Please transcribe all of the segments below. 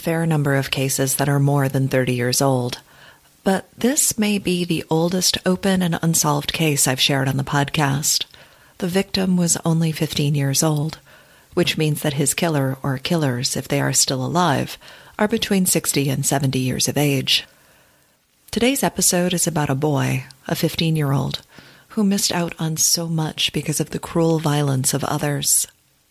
fair number of cases that are more than 30 years old, but this may be the oldest open and unsolved case I've shared on the podcast. The victim was only 15 years old, which means that his killer or killers, if they are still alive, are between 60 and 70 years of age. Today's episode is about a boy, a 15-year-old, who missed out on so much because of the cruel violence of others.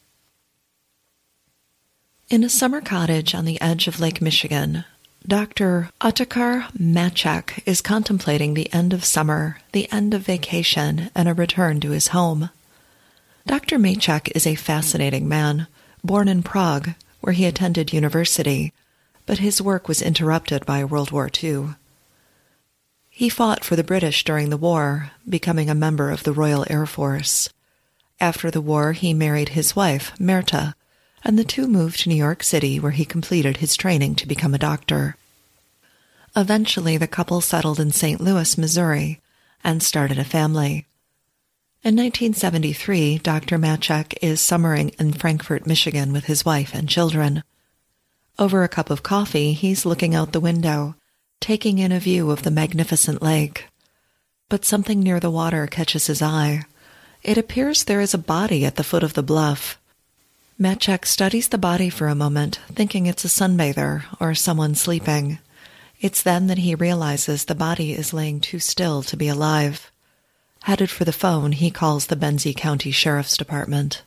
In a summer cottage on the edge of Lake Michigan, Dr. Otakar Matchak is contemplating the end of summer, the end of vacation, and a return to his home. Dr. Matchak is a fascinating man, born in Prague, where he attended university, but his work was interrupted by World War II. He fought for the British during the war, becoming a member of the Royal Air Force. After the war, he married his wife, Myrta, and the two moved to New York City, where he completed his training to become a doctor. Eventually, the couple settled in St. Louis, Missouri, and started a family. In 1973, Dr. Matchak is summering in Frankfort, Michigan with his wife and children. Over a cup of coffee, he's looking out the window, taking in a view of the magnificent lake. But something near the water catches his eye. It appears there is a body at the foot of the bluff. Matchak studies the body for a moment, thinking it's a sunbather or someone sleeping. It's then that he realizes the body is laying too still to be alive. Headed for the phone, he calls the Benzie County Sheriff's Department.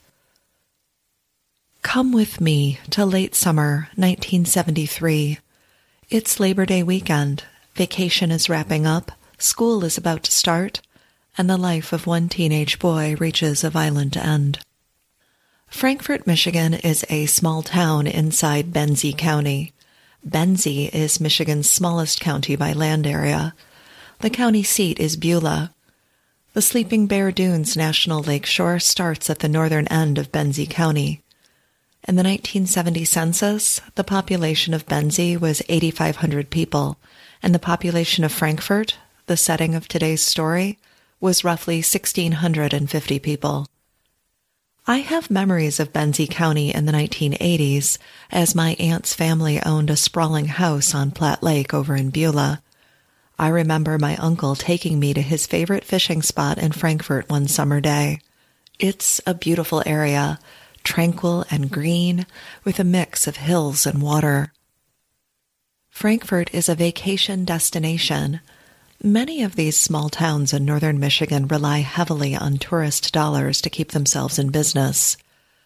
Come with me to late summer 1973. It's Labor Day weekend, vacation is wrapping up, school is about to start, and the life of one teenage boy reaches a violent end. Frankfort, Michigan is a small town inside Benzie County. Benzie is Michigan's smallest county by land area. The county seat is Beulah. The Sleeping Bear Dunes National Lakeshore starts at the northern end of Benzie County. In the 1970 census, the population of Benzie was 8,500 people, and the population of Frankfort, the setting of today's story, was roughly 1,650 people. I have memories of Benzie County in the 1980s, as my aunt's family owned a sprawling house on Platte Lake over in Beulah. I remember my uncle taking me to his favorite fishing spot in Frankfort one summer day. It's a beautiful area, tranquil and green, with a mix of hills and water. Frankfort is a vacation destination. Many of these small towns in northern Michigan rely heavily on tourist dollars to keep themselves in business.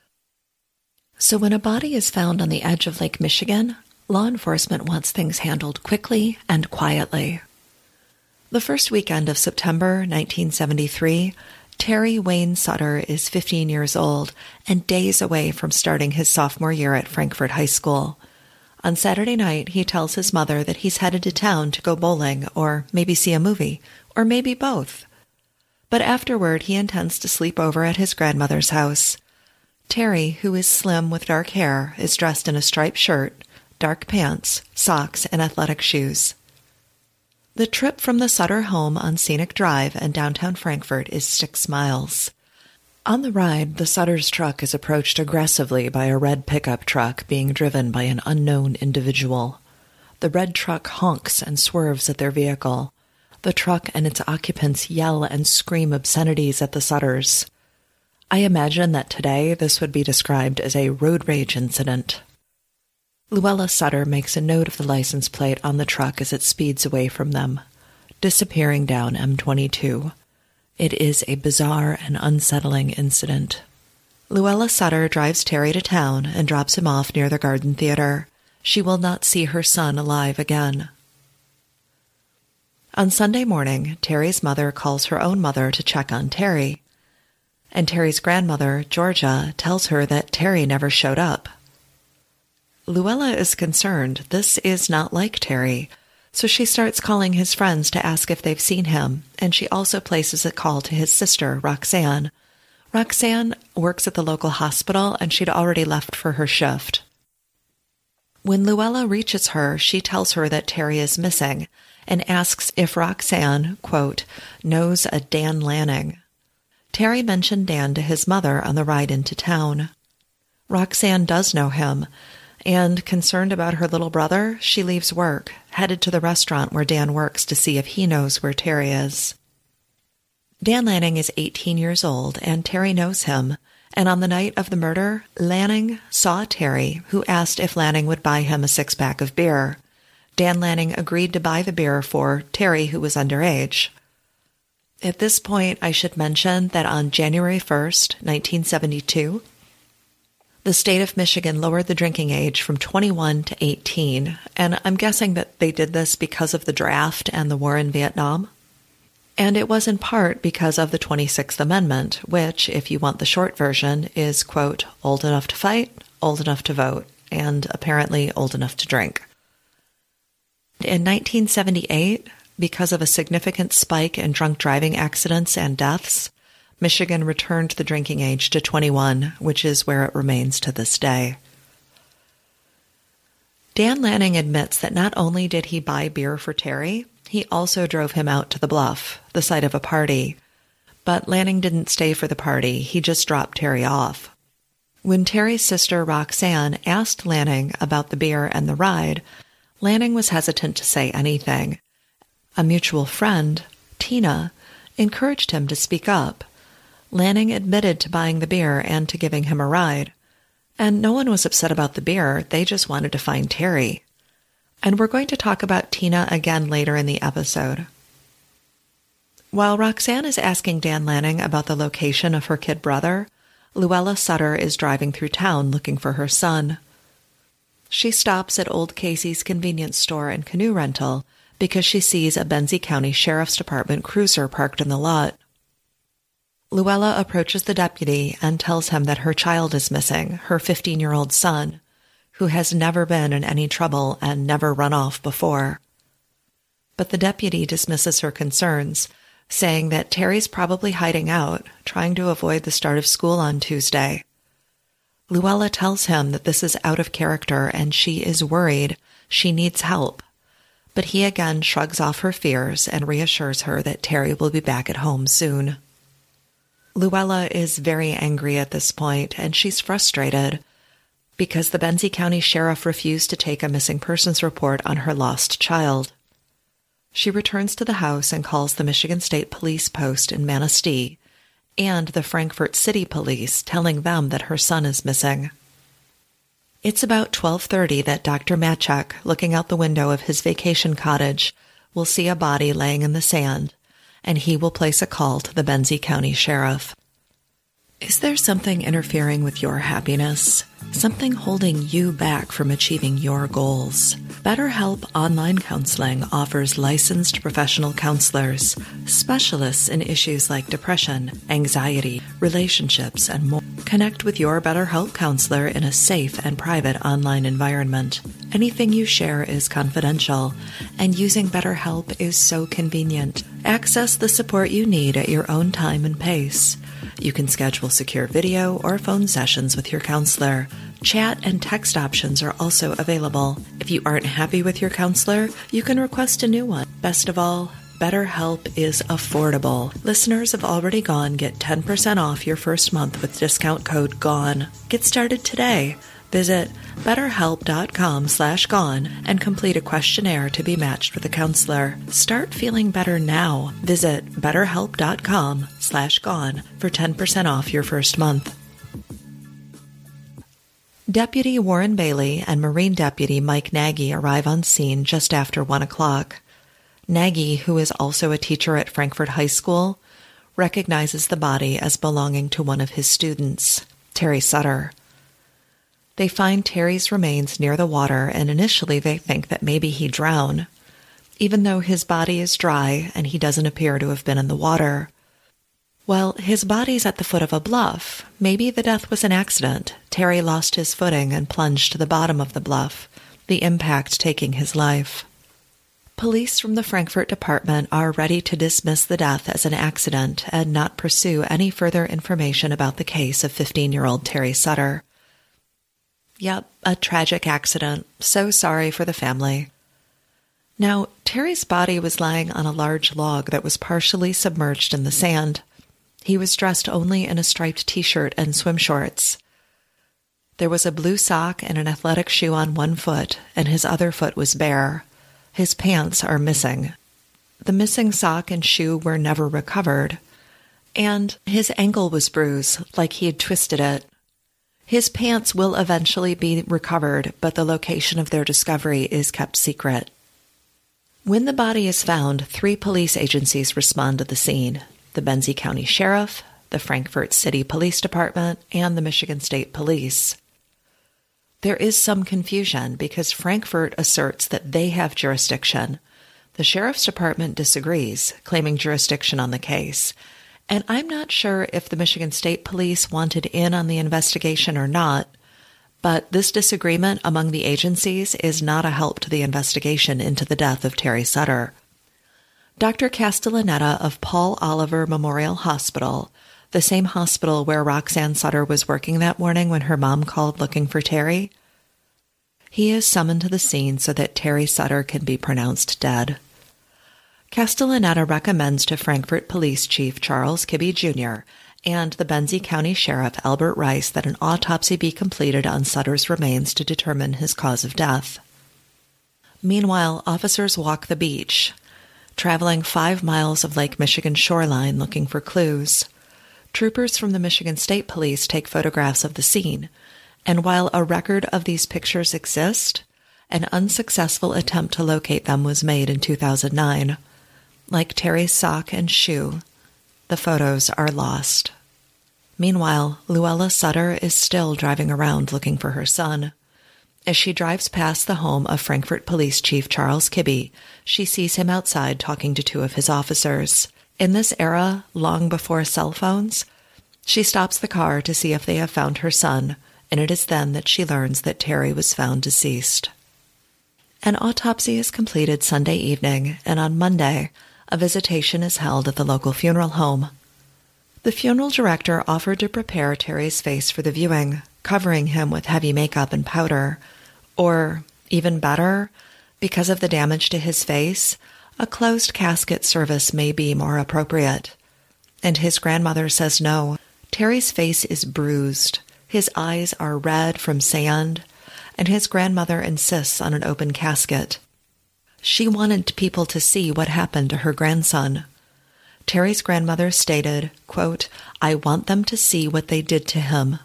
So when a body is found on the edge of Lake Michigan, law enforcement wants things handled quickly and quietly. The first weekend of September 1973, Terry Wayne Sutter is 15 years old and days away from starting his sophomore year at Frankfort High School. On Saturday night, he tells his mother that he's headed to town to go bowling, or maybe see a movie, or maybe both. But afterward, he intends to sleep over at his grandmother's house. Terry, who is slim with dark hair, is dressed in a striped shirt, dark pants, socks, and athletic shoes. The trip from the Sutter home on Scenic Drive in downtown Frankfort is 6 miles. On the ride, the Sutter's truck is approached aggressively by a red pickup truck being driven by an unknown individual. The red truck honks and swerves at their vehicle. The truck and its occupants yell and scream obscenities at the Sutters. I imagine that today this would be described as a road rage incident. Luella Sutter makes a note of the license plate on the truck as it speeds away from them, disappearing down M22. It is a bizarre and unsettling incident. Luella Sutter drives Terry to town and drops him off near the Garden Theater. She will not see her son alive again. On Sunday morning, Terry's mother calls her own mother to check on Terry, and Terry's grandmother, Georgia, tells her that Terry never showed up. Luella is concerned. This is not like Terry. So she starts calling his friends to ask if they've seen him, and she also places a call to his sister, Roxanne. Roxanne works at the local hospital, and she'd already left for her shift. When Luella reaches her, she tells her that Terry is missing, and asks if Roxanne, quote, knows a Dan Lanning. Terry mentioned Dan to his mother on the ride into town. Roxanne does know him, And concerned about her little brother, she leaves work, headed to the restaurant where Dan works to see if he knows where Terry is. Dan Lanning is 18 years old, and Terry knows him. And on the night of the murder, Lanning saw Terry, who asked if Lanning would buy him a six-pack of beer. Dan Lanning agreed to buy the beer for Terry, who was underage. At this point, I should mention that on January 1st, 1972, the state of Michigan lowered the drinking age from 21 to 18, and I'm guessing that they did this because of the draft and the war in Vietnam. And it was in part because of the 26th Amendment, which, if you want the short version, is, quote, old enough to fight, old enough to vote, and apparently old enough to drink. In 1978, because of a significant spike in drunk driving accidents and deaths, Michigan returned the drinking age to 21, which is where it remains to this day. Dan Lanning admits that not only did he buy beer for Terry, he also drove him out to the Bluff, the site of a party. But Lanning didn't stay for the party, he just dropped Terry off. When Terry's sister Roxanne asked Lanning about the beer and the ride, Lanning was hesitant to say anything. A mutual friend, Tina, encouraged him to speak up. Lanning admitted to buying the beer and to giving him a ride. And no one was upset about the beer, they just wanted to find Terry. And we're going to talk about Tina again later in the episode. While Roxanne is asking Dan Lanning about the location of her kid brother, Luella Sutter is driving through town looking for her son. She stops at Old Casey's convenience store and canoe rental because she sees a Benzie County Sheriff's Department cruiser parked in the lot. Luella approaches the deputy and tells him that her child is missing, her 15-year-old son, who has never been in any trouble and never run off before. But the deputy dismisses her concerns, saying that Terry's probably hiding out, trying to avoid the start of school on Tuesday. Luella tells him that this is out of character and she is worried, she needs help. But he again shrugs off her fears and reassures her that Terry will be back at home soon. Luella is very angry at this point, and she's frustrated because the Benzie County Sheriff refused to take a missing persons report on her lost child. She returns to the house and calls the Michigan State Police Post in Manistee and the Frankfort City Police, telling them that her son is missing. It's about 12:30 that Dr. Matchak, looking out the window of his vacation cottage, will see a body laying in the sand, and he will place a call to the Benzie County Sheriff. Is there something interfering with your happiness? Something holding you back from achieving your goals? BetterHelp Online Counseling offers licensed professional counselors, specialists in issues like depression, anxiety, relationships, and more. Connect with your BetterHelp counselor in a safe and private online environment. Anything you share is confidential, and using BetterHelp is so convenient. Access the support you need at your own time and pace. You can schedule secure video or phone sessions with your counselor. Chat and text options are also available. If you aren't happy with your counselor, you can request a new one. Best of all, BetterHelp is affordable. Listeners of Already Gone get 10% off your first month with discount code GONE. Get started today. Visit BetterHelp.com/gone and complete a questionnaire to be matched with a counselor. Start feeling better now. Visit BetterHelp.com/gone for 10% off your first month. Deputy Warren Bailey and Marine Deputy Mike Nagy arrive on scene just after 1 o'clock. Nagy, who is also a teacher at Frankfort High School, recognizes the body as belonging to one of his students, Terry Sutter. They find Terry's remains near the water, and initially they think that maybe he drowned, even though his body is dry and he doesn't appear to have been in the water. Well, his body's at the foot of a bluff. Maybe the death was an accident. Terry lost his footing and plunged to the bottom of the bluff, the impact taking his life. Police from the Frankfort Department are ready to dismiss the death as an accident and not pursue any further information about the case of 15-year-old Terry Sutter. Yep, a tragic accident. So sorry for the family. Now, Terry's body was lying on a large log that was partially submerged in the sand. He was dressed only in a striped t-shirt and swim shorts. There was a blue sock and an athletic shoe on one foot, and his other foot was bare. His pants are missing. The missing sock and shoe were never recovered, and his ankle was bruised, like he had twisted it. His pants will eventually be recovered, but the location of their discovery is kept secret. When the body is found, 3 police agencies respond to the scene: the Benzie County Sheriff, the Frankfort City Police Department, and the Michigan State Police. There is some confusion because Frankfort asserts that they have jurisdiction. The Sheriff's Department disagrees, claiming jurisdiction on the case. And I'm not sure if the Michigan State Police wanted in on the investigation or not, but this disagreement among the agencies is not a help to the investigation into the death of Terry Sutter. Dr. Castellaneta of Paul Oliver Memorial Hospital, the same hospital where Roxanne Sutter was working that morning when her mom called looking for Terry, he is summoned to the scene so that Terry Sutter can be pronounced dead. Castellaneta recommends to Frankfort Police Chief Charles Kibbe Jr. and the Benzie County Sheriff Albert Rice that an autopsy be completed on Sutter's remains to determine his cause of death. Meanwhile, officers walk the beach, traveling 5 miles of Lake Michigan shoreline looking for clues. Troopers from the Michigan State Police take photographs of the scene, and while a record of these pictures exists, an unsuccessful attempt to locate them was made in 2009. Like Terry's sock and shoe, the photos are lost. Meanwhile, Luella Sutter is still driving around looking for her son. As she drives past the home of Frankfort Police Chief Charles Kibbe, she sees him outside talking to 2 of his officers. In this era, long before cell phones, she stops the car to see if they have found her son, and it is then that she learns that Terry was found deceased. An autopsy is completed Sunday evening, and on Monday, a visitation is held at the local funeral home. The funeral director offered to prepare Terry's face for the viewing, covering him with heavy makeup and powder, or, even better, because of the damage to his face, a closed casket service may be more appropriate. And his grandmother says no. Terry's face is bruised, his eyes are red from sand, and his grandmother insists on an open casket. She wanted people to see what happened to her grandson. Terry's grandmother stated, quote, "I want them to see what they did to him."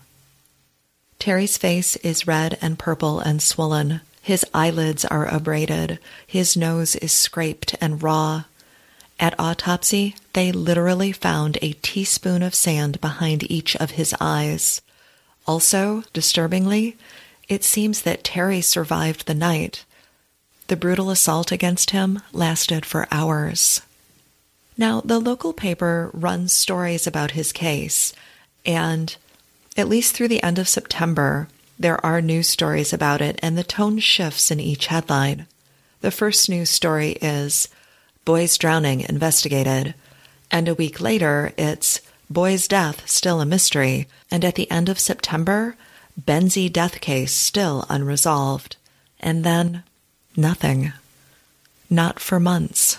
Terry's face is red and purple and swollen. His eyelids are abraded. His nose is scraped and raw. At autopsy, they literally found a teaspoon of sand behind each of his eyes. Also, disturbingly, it seems that Terry survived the night. The brutal assault against him lasted for hours. Now, the local paper runs stories about his case, and at least through the end of September, there are news stories about it, and the tone shifts in each headline. The first news story is, "Boy's drowning investigated," and a week later, it's, "Boy's death still a mystery," and at the end of September, "Benzie death case still unresolved," and then nothing. Not for months.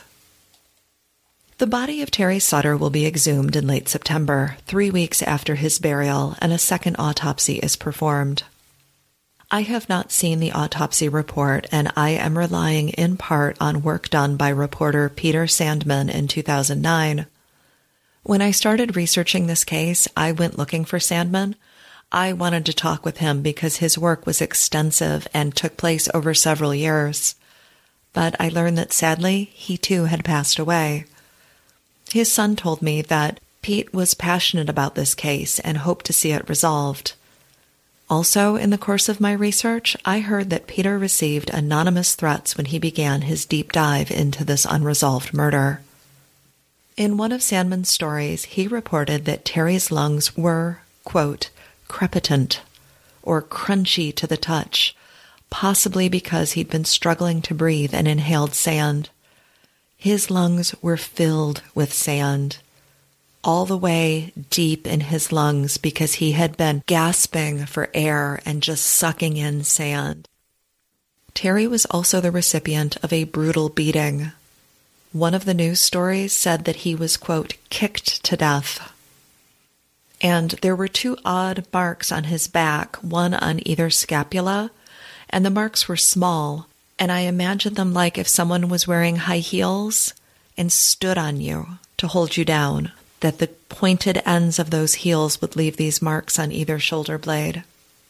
The body of Terry Sutter will be exhumed in late September, 3 weeks after his burial, and a second autopsy is performed. I have not seen the autopsy report, and I am relying in part on work done by reporter Peter Sandman in 2009. When I started researching this case, I went looking for Sandman. I wanted to talk with him because his work was extensive and took place over several years. But I learned that sadly, he too had passed away. His son told me that Pete was passionate about this case and hoped to see it resolved. Also, in the course of my research, I heard that Peter received anonymous threats when he began his deep dive into this unresolved murder. In one of Sandman's stories, he reported that Terry's lungs were, quote, crepitant, or crunchy to the touch, possibly because he'd been struggling to breathe and inhaled sand. His lungs were filled with sand, all the way deep in his lungs because he had been gasping for air and just sucking in sand. Terry was also the recipient of a brutal beating. One of the news stories said that he was, quote, kicked to death. And there were two odd marks on his back, one on either scapula, and the marks were small, and I imagined them like if someone was wearing high heels and stood on you to hold you down, that the pointed ends of those heels would leave these marks on either shoulder blade.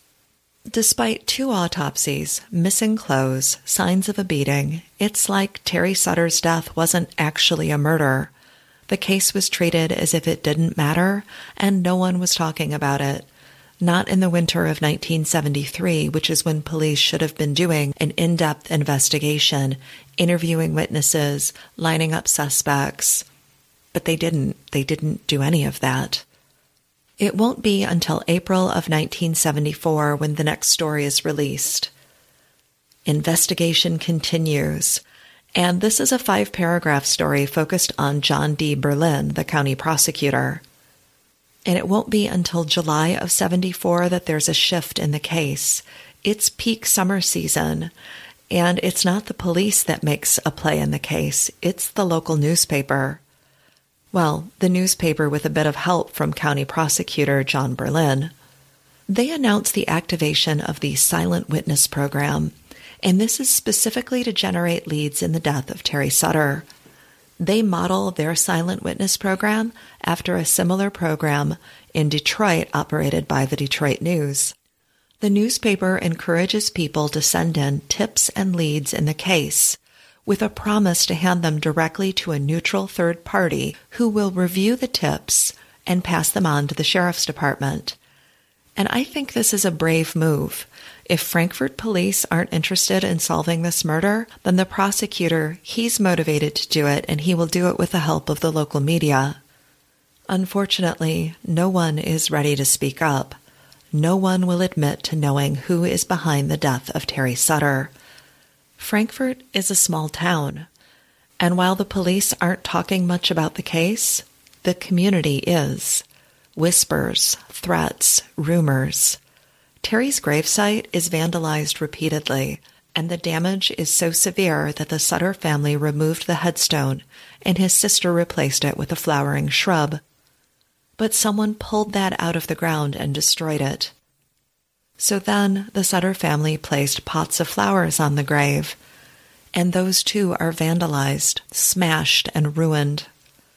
Despite 2 autopsies, missing clothes, signs of a beating, it's like Terry Sutter's death wasn't actually a murder. The case was treated as if it didn't matter, and no one was talking about it. Not in the winter of 1973, which is when police should have been doing an in-depth investigation, interviewing witnesses, lining up suspects. But they didn't. They didn't do any of that. It won't be until April of 1974 when the next story is released. Investigation continues, and this is a 5-paragraph story focused on John D. Berlin, the county prosecutor. And it won't be until July of 74 that there's a shift in the case. It's peak summer season, and it's not the police that makes a play in the case. It's the local newspaper. Well, the newspaper with a bit of help from County Prosecutor John Berlin. They announce the activation of the Silent Witness Program, and this is specifically to generate leads in the death of Terry Sutter. They model their Silent Witness Program after a similar program in Detroit operated by the Detroit News. The newspaper encourages people to send in tips and leads in the case, with a promise to hand them directly to a neutral third party who will review the tips and pass them on to the sheriff's department. And I think this is a brave move. If Frankfort police aren't interested in solving this murder, then the prosecutor, he's motivated to do it, and he will do it with the help of the local media. Unfortunately, no one is ready to speak up. No one will admit to knowing who is behind the death of Terry Sutter. Frankfort is a small town, and while the police aren't talking much about the case, the community is. Whispers, threats, rumors. Terry's gravesite is vandalized repeatedly, and the damage is so severe that the Sutter family removed the headstone, and his sister replaced it with a flowering shrub. But someone pulled that out of the ground and destroyed it. So then the Sutter family placed pots of flowers on the grave, and those too are vandalized, smashed, and ruined.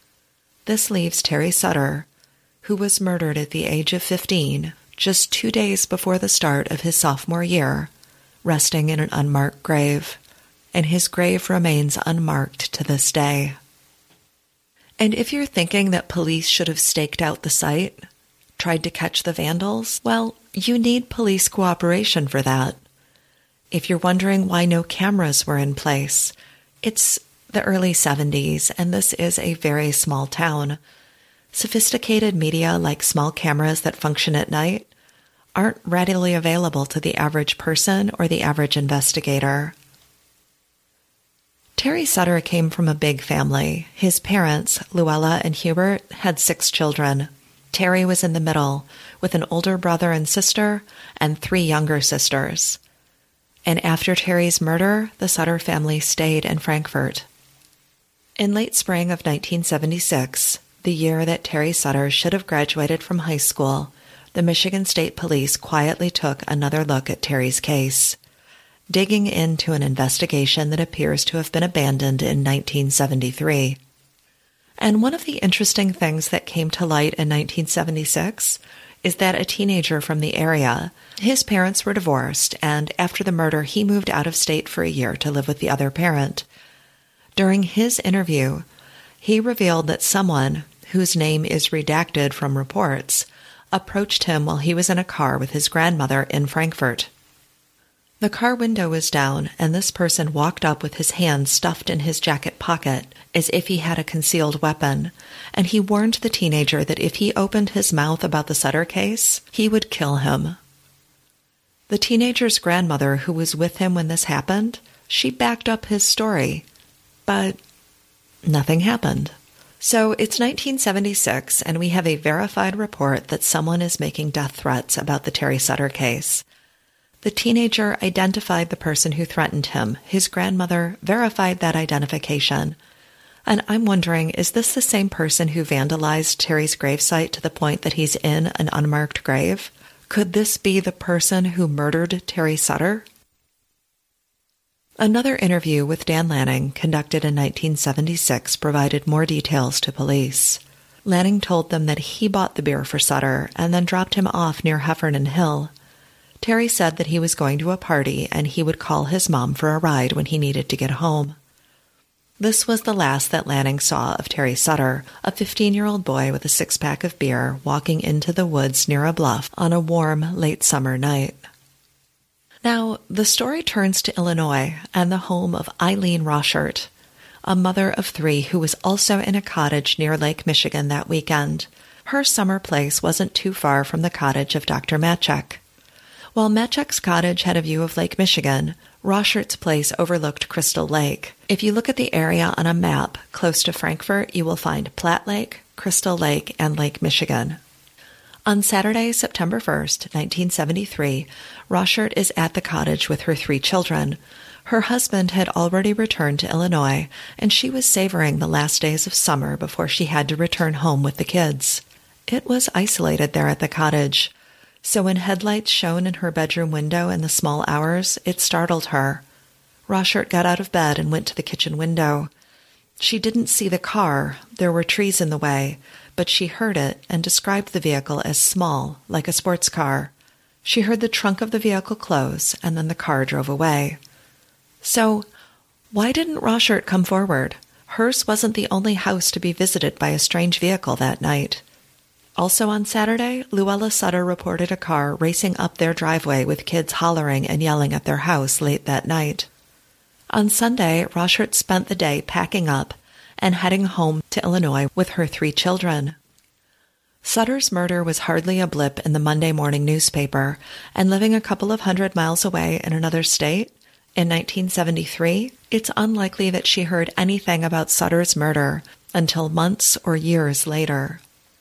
This leaves Terry Sutter, who was murdered at the age of 15, just 2 days before the start of his sophomore year, resting in an unmarked grave, and his grave remains unmarked to this day. And if you're thinking that police should have staked out the site, tried to catch the vandals, well, you need police cooperation for that. If you're wondering why no cameras were in place, it's the early 70s, and this is a very small town. Sophisticated media like small cameras that function at night aren't readily available to the average person or the average investigator. Terry Sutter came from a big family. His parents, Luella and Hubert, had 6 children. Terry was in the middle, with an older brother and sister and 3 younger sisters. And after Terry's murder, the Sutter family stayed in Frankfort. In late spring of 1976, the year that Terry Sutter should have graduated from high school, the Michigan State Police quietly took another look at Terry's case, digging into an investigation that appears to have been abandoned in 1973. And one of the interesting things that came to light in 1976 is that a teenager from the area, his parents were divorced, and after the murder, he moved out of state for a year to live with the other parent. During his interview, he revealed that someone, whose name is redacted from reports, approached him while he was in a car with his grandmother in Frankfort. The car window was down, and this person walked up with his hand stuffed in his jacket pocket, as if he had a concealed weapon, and he warned the teenager that if he opened his mouth about the Sutter case, he would kill him. The teenager's grandmother, who was with him when this happened, she backed up his story, but nothing happened. So it's 1976, and we have a verified report that someone is making death threats about the Terry Sutter case. The teenager identified the person who threatened him. His grandmother verified that identification. And I'm wondering, is this the same person who vandalized Terry's gravesite to the point that he's in an unmarked grave? Could this be the person who murdered Terry Sutter? Another interview with Dan Lanning, conducted in 1976, provided more details to police. Lanning told them that he bought the beer for Sutter and then dropped him off near Heffernan Hill. Terry said that he was going to a party and he would call his mom for a ride when he needed to get home. This was the last that Lanning saw of Terry Sutter, a 15-year-old boy with a six-pack of beer walking into the woods near a bluff on a warm, late summer night. Now, the story turns to Illinois and the home of Eileen Rochert, a mother of three who was also in a cottage near Lake Michigan that weekend. Her summer place wasn't too far from the cottage of Dr. Matchek. While Matchek's cottage had a view of Lake Michigan, Rochert's place overlooked Crystal Lake. If you look at the area on a map close to Frankfort, you will find Platte Lake, Crystal Lake, and Lake Michigan. On Saturday, September 1st, 1973, Rochert is at the cottage with her three children. Her husband had already returned to Illinois, and she was savoring the last days of summer before she had to return home with the kids. It was isolated there at the cottage, so when headlights shone in her bedroom window in the small hours, it startled her. Rochert got out of bed and went to the kitchen window. She didn't see the car, there were trees in the way, but she heard it and described the vehicle as small, like a sports car. She heard the trunk of the vehicle close, and then the car drove away. So, why didn't Rochert come forward? Hers wasn't the only house to be visited by a strange vehicle that night. Also on Saturday, Luella Sutter reported a car racing up their driveway with kids hollering and yelling at their house late that night. On Sunday, Rochert spent the day packing up and heading home to Illinois with her three children. Sutter's murder was hardly a blip in the Monday morning newspaper, and living a couple of 100 miles away in another state, in 1973, it's unlikely that she heard anything about Sutter's murder until months or years later.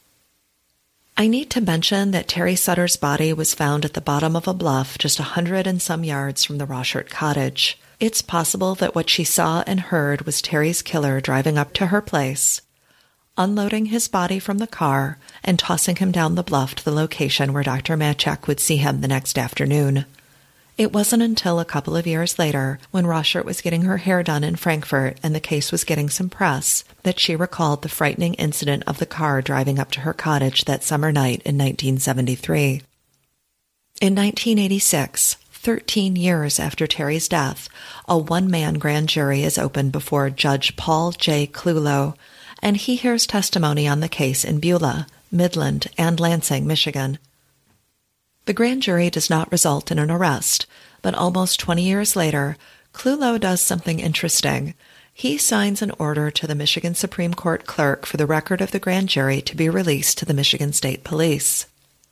I need to mention that Terry Sutter's body was found at the bottom of a bluff just 100 and some yards from the Rochert cottage. It's possible that what she saw and heard was Terry's killer driving up to her place, unloading his body from the car, and tossing him down the bluff to the location where Dr. Matchek would see him the next afternoon. It wasn't until a couple of years later, when Rochert was getting her hair done in Frankfort and the case was getting some press, that she recalled the frightening incident of the car driving up to her cottage that summer night in 1973. In 1986, 13 years after Terry's death, a one-man grand jury is opened before Judge Paul J. Clulow, and he hears testimony on the case in Beulah, Midland, and Lansing, Michigan. The grand jury does not result in an arrest, but almost 20 years later, Clulow does something interesting. He signs an order to the Michigan Supreme Court clerk for the record of the grand jury to be released to the Michigan State Police.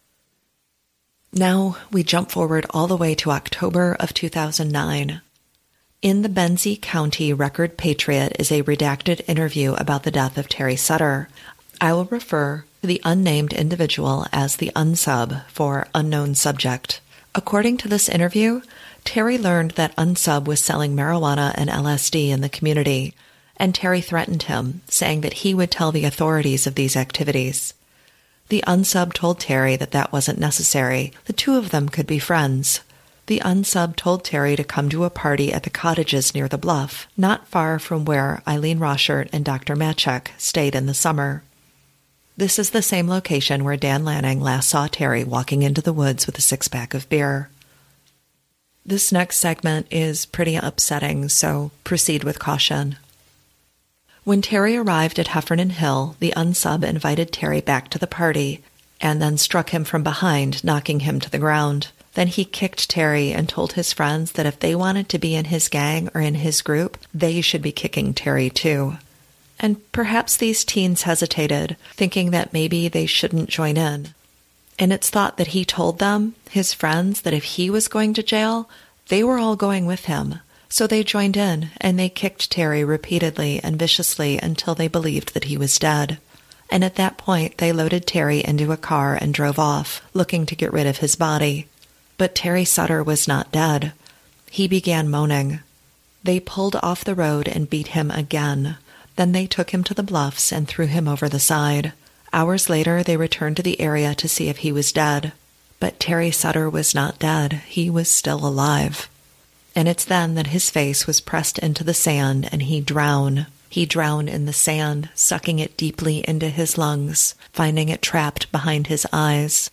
Now we jump forward all the way to October of 2009. In the Benzie County Record Patriot is a redacted interview about the death of Terry Sutter. I will refer to the unnamed individual as the unsub for unknown subject. According to this interview, Terry learned that unsub was selling marijuana and LSD in the community, and Terry threatened him, saying that he would tell the authorities of these activities. The unsub told Terry that that wasn't necessary. The two of them could be friends. The unsub told Terry to come to a party at the cottages near the bluff, not far from where Eileen Rochert and Dr. Matchek stayed in the summer. This is the same location where Dan Lanning last saw Terry walking into the woods with a six-pack of beer. This next segment is pretty upsetting, so proceed with caution. When Terry arrived at Heffernan Hill, the unsub invited Terry back to the party and then struck him from behind, knocking him to the ground. Then he kicked Terry and told his friends that if they wanted to be in his gang or in his group, they should be kicking Terry too. And perhaps these teens hesitated, thinking that maybe they shouldn't join in. And it's thought that he told them, his friends, that if he was going to jail, they were all going with him. So they joined in, and they kicked Terry repeatedly and viciously until they believed that he was dead. And at that point, they loaded Terry into a car and drove off, looking to get rid of his body. But Terry Sutter was not dead. He began moaning. They pulled off the road and beat him again. Then they took him to the bluffs and threw him over the side. Hours later, they returned to the area to see if he was dead. But Terry Sutter was not dead. He was still alive. And it's then that his face was pressed into the sand and he drowned. He drowned in the sand, sucking it deeply into his lungs, finding it trapped behind his eyes.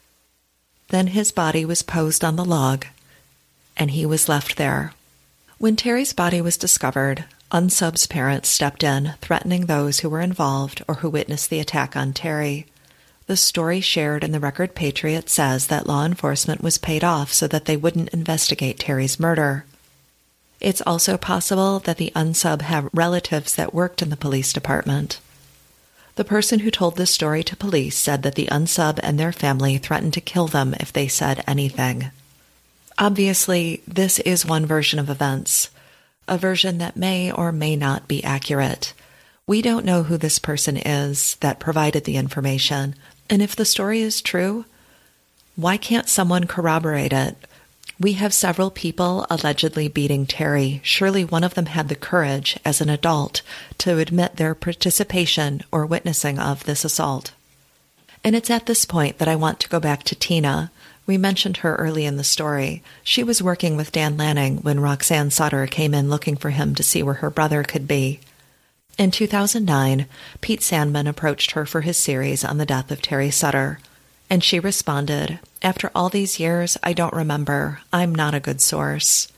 Then his body was posed on the log, and he was left there. When Terry's body was discovered, Unsub's parents stepped in, threatening those who were involved or who witnessed the attack on Terry. The story shared in the Record Patriot says that law enforcement was paid off so that they wouldn't investigate Terry's murder. It's also possible that the Unsub have relatives that worked in the police department. The person who told this story to police said that the Unsub and their family threatened to kill them if they said anything. Obviously, this is one version of events, a version that may or may not be accurate. We don't know who this person is that provided the information, and if the story is true, why can't someone corroborate it? We have several people allegedly beating Terry. Surely one of them had the courage, as an adult, to admit their participation or witnessing of this assault. And it's at this point that I want to go back to Tina. We mentioned her early in the story. She was working with Dan Lanning when Roxanne Sutter came in looking for him to see where her brother could be. In 2009, Pete Sandman approached her for his series on the death of Terry Sutter, and she responded, "After all these years, I don't remember. I'm not a good source."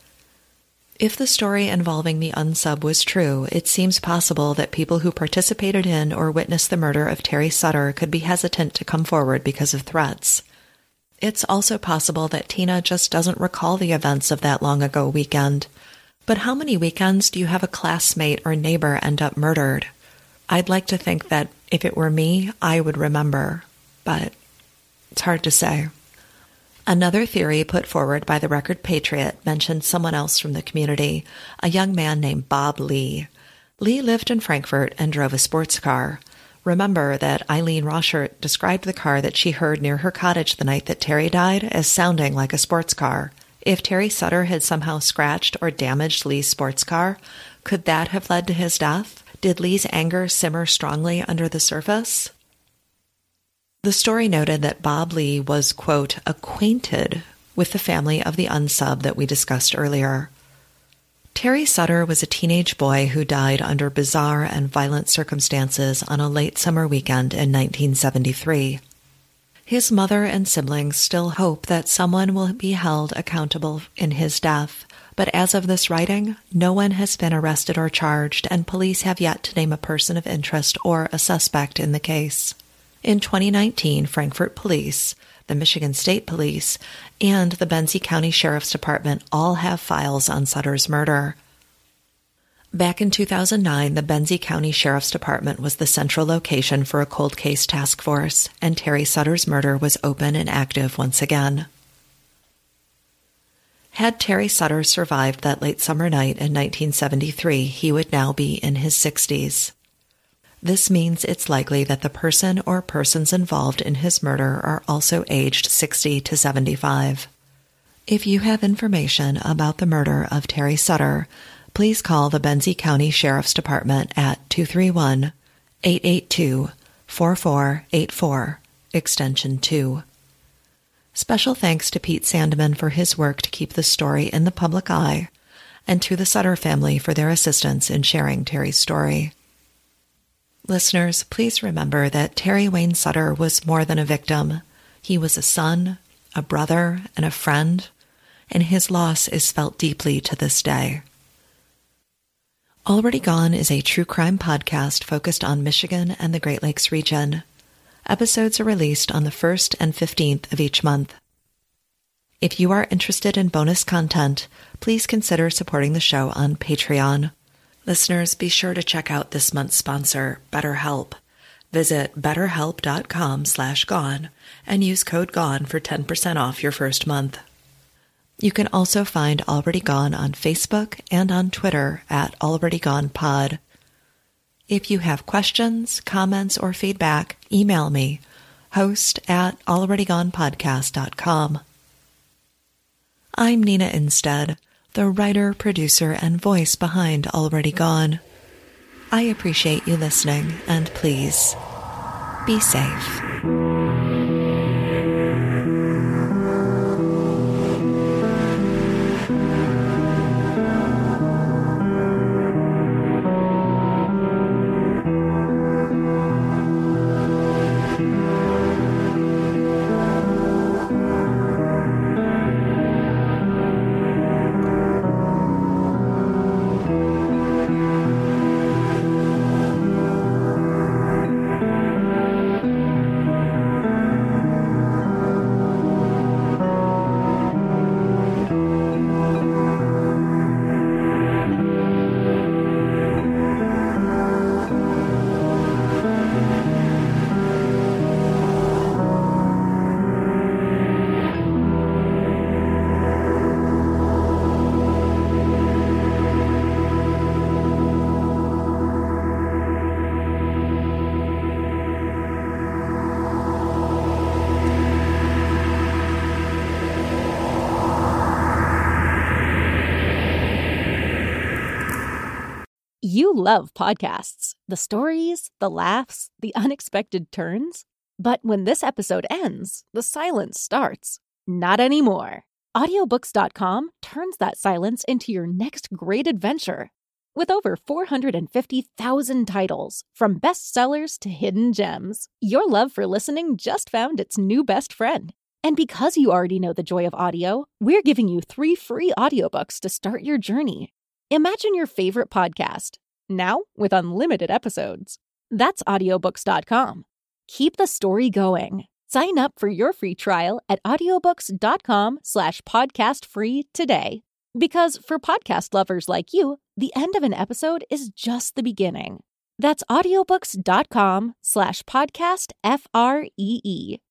If the story involving the Unsub was true, it seems possible that people who participated in or witnessed the murder of Terry Sutter could be hesitant to come forward because of threats. It's also possible that Tina just doesn't recall the events of that long ago weekend. But how many weekends do you have a classmate or neighbor end up murdered? I'd like to think that if it were me, I would remember, but it's hard to say. Another theory put forward by the Record Patriot mentioned someone else from the community, a young man named Bob Lee. Lee lived in Frankfort and drove a sports car. Remember that Eileen Roschert described the car that she heard near her cottage the night that Terry died as sounding like a sports car. If Terry Sutter had somehow scratched or damaged Lee's sports car, could that have led to his death? Did Lee's anger simmer strongly under the surface? The story noted that Bob Lee was, quote, acquainted with the family of the Unsub that we discussed earlier. Terry Sutter was a teenage boy who died under bizarre and violent circumstances on a late summer weekend in 1973. His mother and siblings still hope that someone will be held accountable in his death, but as of this writing, no one has been arrested or charged, and police have yet to name a person of interest or a suspect in the case. In 2019, Frankfort Police, the Michigan State Police, and the Benzie County Sheriff's Department all have files on Sutter's murder. Back in 2009, the Benzie County Sheriff's Department was the central location for a cold case task force, and Terry Sutter's murder was open and active once again. Had Terry Sutter survived that late summer night in 1973, he would now be in his 60s. This means it's likely that the person or persons involved in his murder are also aged 60 to 75. If you have information about the murder of Terry Sutter, please call the Benzie County Sheriff's Department at 231-882-4484, extension 2. Special thanks to Pete Sandman for his work to keep the story in the public eye, and to the Sutter family for their assistance in sharing Terry's story. Listeners, please remember that Terry Wayne Sutter was more than a victim. He was a son, a brother, and a friend, and his loss is felt deeply to this day. Already Gone is a true crime podcast focused on Michigan and the Great Lakes region. Episodes are released on the 1st and 15th of each month. If you are interested in bonus content, please consider supporting the show on Patreon. Listeners, be sure to check out this month's sponsor, BetterHelp. Visit betterhelp.com/gone and use code GONE for 10% off your first month. You can also find Already Gone on Facebook and on Twitter at AlreadyGonePod. If you have questions, comments, or feedback, email me, host@alreadygonepodcast.com. I'm Nina Instead, the writer, producer, and voice behind Already Gone. I appreciate you listening, and please, be safe. You love podcasts, the stories, the laughs, the unexpected turns. But when this episode ends, the silence starts. Not anymore. Audiobooks.com turns that silence into your next great adventure. With over 450,000 titles, from bestsellers to hidden gems, your love for listening just found its new best friend. And because you already know the joy of audio, we're giving you 3 free audiobooks to start your journey. Imagine your favorite podcast, now with unlimited episodes. That's audiobooks.com. Keep the story going. Sign up for your free trial at audiobooks.com/podcastfree today. Because for podcast lovers like you, the end of an episode is just the beginning. That's audiobooks.com/podcastfree.